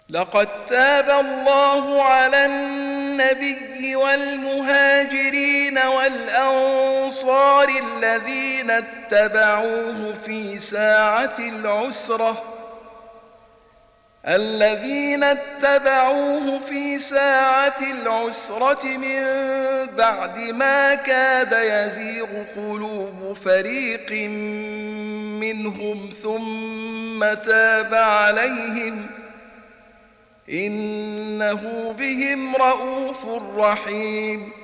لقد تاب الله على النبي والمهاجرين والأنصار الذين اتبعوه في ساعة العسرة من بعد ما كاد يزيغ قلوب فريق منهم ثم تاب عليهم إنه بهم رءوف رحيم.